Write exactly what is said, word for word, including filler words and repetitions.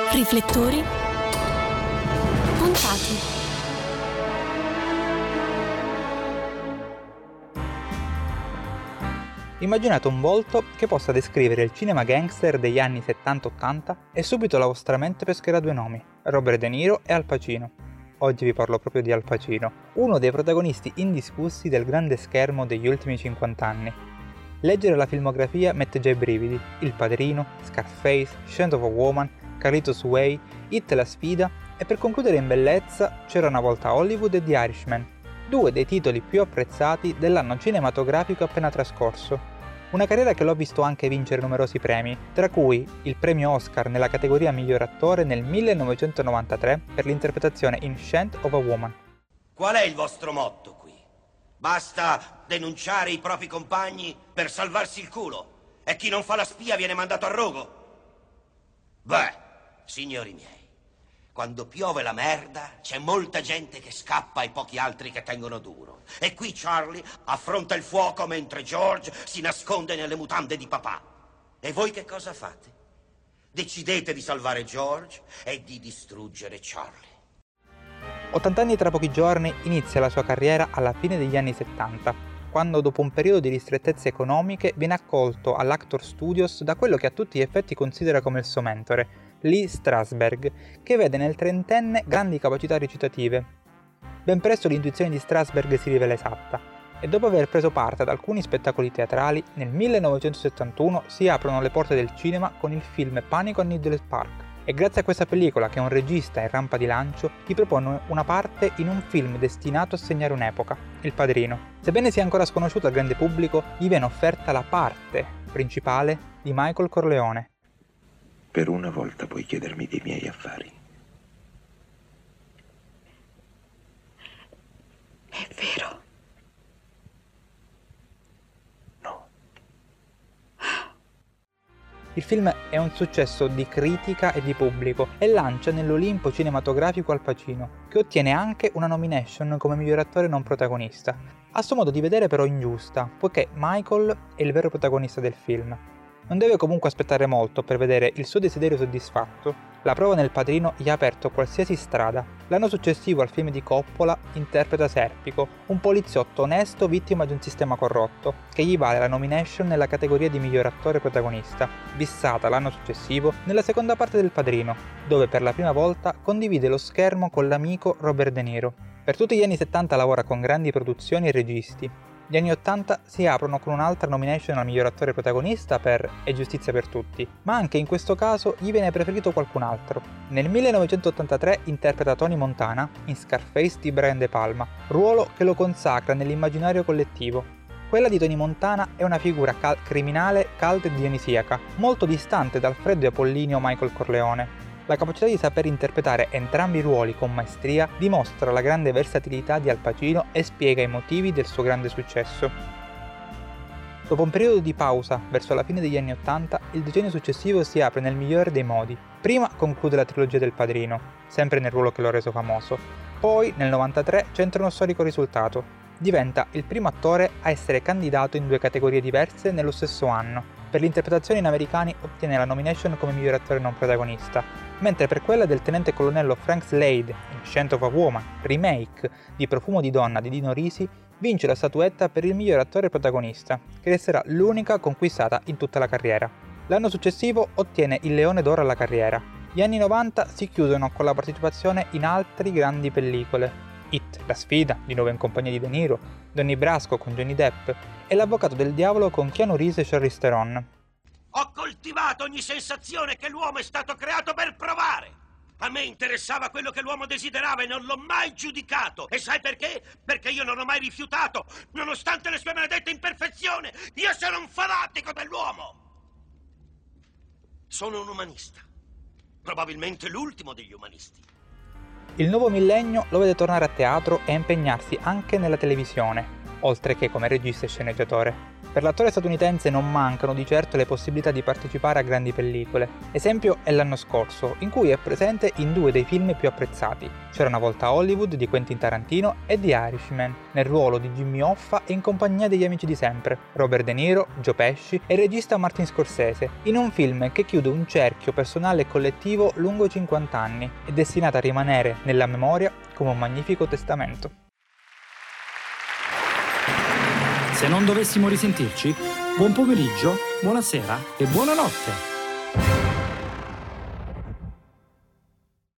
Riflettori puntati. Immaginate un volto che possa descrivere il cinema gangster degli anni settanta ottanta e subito la vostra mente pescherà due nomi, Robert De Niro e Al Pacino. Oggi vi parlo proprio di Al Pacino, uno dei protagonisti indiscussi del grande schermo degli ultimi cinquanta anni. Leggere la filmografia mette già i brividi: Il Padrino, Scarface, Scent of a Woman, Carlitos Way, It la sfida e per concludere in bellezza C'era una volta Hollywood e The Irishman, due dei titoli più apprezzati dell'anno cinematografico appena trascorso. Una carriera che l'ho visto anche vincere numerosi premi, tra cui il premio Oscar nella categoria miglior attore nel millenovecentonovantatré per l'interpretazione in Scent of a Woman. Qual è il vostro motto qui? Basta denunciare i propri compagni per salvarsi il culo e chi non fa la spia viene mandato a rogo? Beh, signori miei, quando piove la merda c'è molta gente che scappa e pochi altri che tengono duro. E qui Charlie affronta il fuoco mentre George si nasconde nelle mutande di papà. E voi che cosa fate? Decidete di salvare George e di distruggere Charlie. ottanta anni tra pochi giorni inizia la sua carriera alla fine degli anni settanta, quando dopo un periodo di ristrettezze economiche viene accolto all'Actor Studios da quello che a tutti gli effetti considera come il suo mentore, Lee Strasberg, che vede nel trentenne grandi capacità recitative. Ben presto l'intuizione di Strasberg si rivela esatta, e dopo aver preso parte ad alcuni spettacoli teatrali, nel millenovecentosettantuno si aprono le porte del cinema con il film Panico a Needles Park. È grazie a questa pellicola che un regista in rampa di lancio gli propone una parte in un film destinato a segnare un'epoca, Il Padrino. Sebbene sia ancora sconosciuto al grande pubblico, gli viene offerta la parte principale di Michael Corleone. Per una volta puoi chiedermi dei miei affari. È vero. No. Il film è un successo di critica e di pubblico e lancia nell'Olimpo cinematografico Al Pacino, che ottiene anche una nomination come miglior attore non protagonista. A suo modo di vedere però ingiusta, poiché Michael è il vero protagonista del film. Non deve comunque aspettare molto per vedere il suo desiderio soddisfatto. La prova nel Padrino gli ha aperto qualsiasi strada. L'anno successivo al film di Coppola interpreta Serpico, un poliziotto onesto vittima di un sistema corrotto, che gli vale la nomination nella categoria di miglior attore protagonista, bissata l'anno successivo nella seconda parte del Padrino, dove per la prima volta condivide lo schermo con l'amico Robert De Niro. Per tutti gli anni settanta lavora con grandi produzioni e registi. Gli anni ottanta si aprono con un'altra nomination al miglior attore protagonista per È giustizia per tutti, ma anche in questo caso gli viene preferito qualcun altro. Nel millenovecentottantatré interpreta Tony Montana in Scarface di Brian De Palma, ruolo che lo consacra nell'immaginario collettivo. Quella di Tony Montana è una figura cal- criminale calda e dionisiaca, molto distante dal freddo e apollineo Michael Corleone. La capacità di saper interpretare entrambi i ruoli con maestria dimostra la grande versatilità di Al Pacino e spiega i motivi del suo grande successo. Dopo un periodo di pausa verso la fine degli anni ottanta, il decennio successivo si apre nel migliore dei modi. Prima conclude la trilogia del Padrino, sempre nel ruolo che lo ha reso famoso. Poi, nel novantatré, centra uno storico risultato. Diventa il primo attore a essere candidato in due categorie diverse nello stesso anno. Per l'interpretazione in Americani ottiene la nomination come miglior attore non protagonista, mentre per quella del tenente colonnello Frank Slade in Scent of a Woman, remake di Profumo di donna di Dino Risi, vince la statuetta per il miglior attore protagonista, che resterà l'unica conquistata in tutta la carriera. L'anno successivo ottiene il Leone d'Oro alla carriera. Gli anni novanta si chiudono con la partecipazione in altre grandi pellicole. It, la sfida, di nuovo in compagnia di De Niro, Donnie Brasco con Johnny Depp e L'avvocato del diavolo con Keanu Reeves e Charlize Theron. Ho coltivato ogni sensazione che l'uomo è stato creato per provare. A me interessava quello che l'uomo desiderava e non l'ho mai giudicato. E sai perché? Perché io non ho mai rifiutato, nonostante le sue maledette imperfezioni. Io sono un fanatico dell'uomo. Sono un umanista. Probabilmente l'ultimo degli umanisti. Il nuovo millennio lo vede tornare a teatro e impegnarsi anche nella televisione, oltre che come regista e sceneggiatore. Per l'attore statunitense non mancano di certo le possibilità di partecipare a grandi pellicole. Esempio è l'anno scorso, in cui è presente in due dei film più apprezzati. C'era una volta Hollywood di Quentin Tarantino e The Irishman, nel ruolo di Jimmy Hoffa e in compagnia degli amici di sempre, Robert De Niro, Joe Pesci e il regista Martin Scorsese, in un film che chiude un cerchio personale e collettivo lungo cinquanta anni e destinato a rimanere nella memoria come un magnifico testamento. Se non dovessimo risentirci, buon pomeriggio, buonasera e buonanotte.